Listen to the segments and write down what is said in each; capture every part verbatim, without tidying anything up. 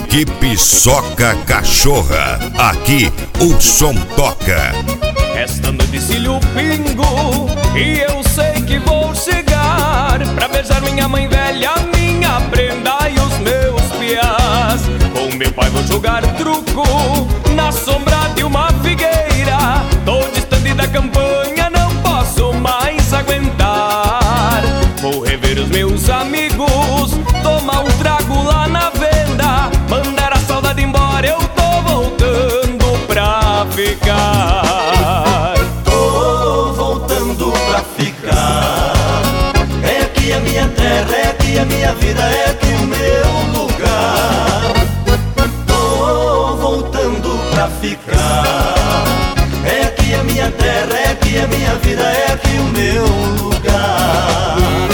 Equipe Soca Cachorra, aqui o som toca. Esta noite cilho o pingo e eu sei que vou chegar pra beijar minha mãe velha, minha prenda e os meus piás. Com meu pai vou jogar truco na sombra de uma figueira. Tô distante da campanha, não posso mais aguentar. Vou rever os meus amigos, tomar um trago lá na venda, mandar a saudade embora, eu tô voltando pra ficar. Tô voltando pra ficar. É aqui a minha terra, é aqui a minha vida, é aqui o meu lugar. Tô voltando pra ficar. É aqui a minha terra, é aqui a minha vida, é aqui o meu lugar.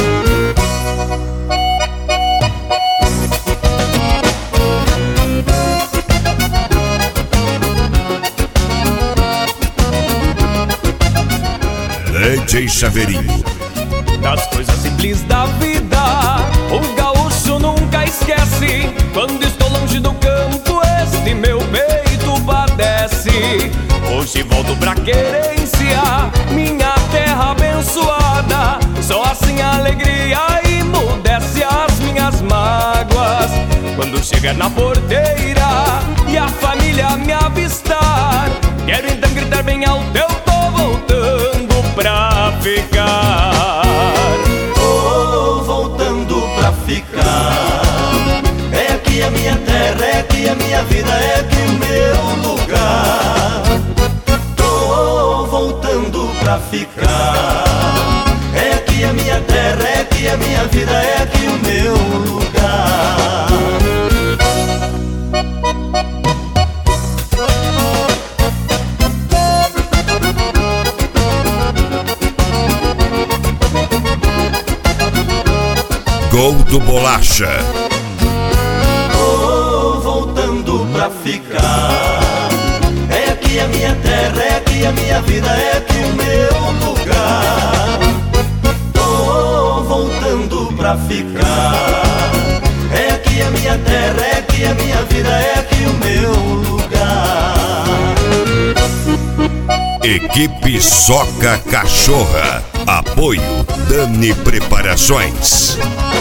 D J Chaveirinho. Das coisas simples da vida, o gaúcho nunca esquece. Quando estou longe do campo, este meu peito padece. Hoje volto pra querência, minha terra abençoada. Só assim a alegria emudece as minhas mágoas. Quando chegar na porteira e a família me avistar, quero então gritar bem alto, eu tô voltando pra ficar. Tô voltando pra ficar. É aqui a minha terra, é aqui a minha vida, é aqui o meu lugar. Tô voltando pra ficar. É aqui a minha terra, é aqui a minha vida, é aqui o meu lugar. Gol do Bolacha. Tô voltando pra ficar. É aqui a minha terra, é aqui a minha vida, é aqui o meu lugar. Tô voltando pra ficar. É aqui a minha terra, é aqui a minha vida, é aqui o meu lugar. Equipe Soca Cachorra. Apoio Dani Preparações.